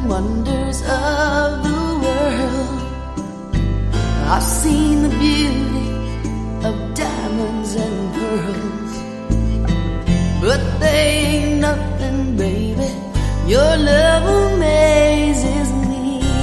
wonders of the world. I've seen the beauty of diamonds and pearls, but they ain't nothing, baby. Your love amazes me.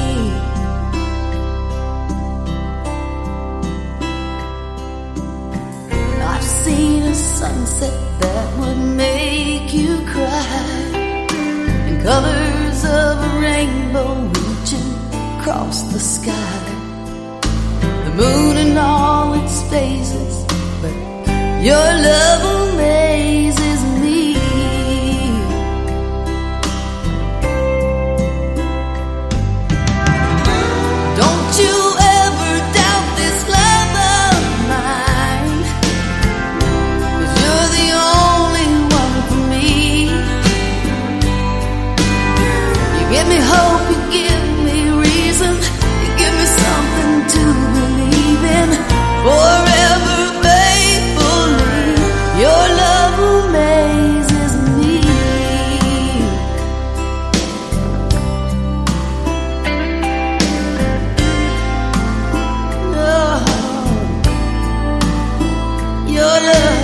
I've seen a sunset that would make you cry, and colors of a rainbow reaching across the sky, the moon in all its phases, but your love amazes me. Don't you ever doubt this love of mine, 'cause you're the only one for me. You give me hope, you give me reason, you give me something to believe in. Forever faithfully, your love amazes me. Oh, your love.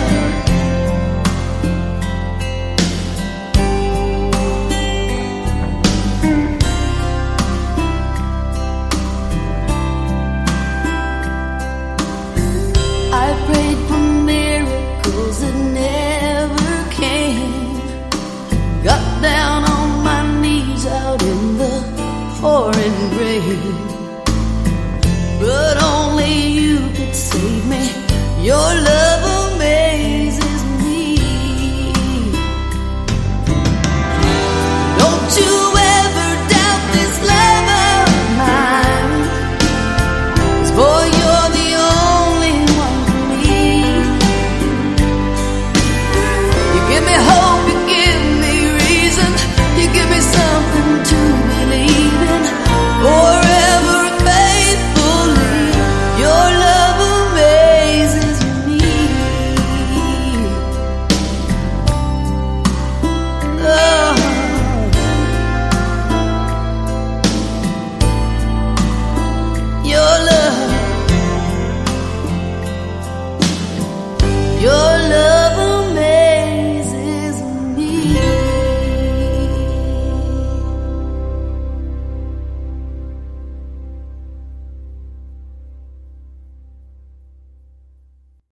I prayed for miracles that never came. Got down on my knees out in the pouring rain, but only you could save me. Your love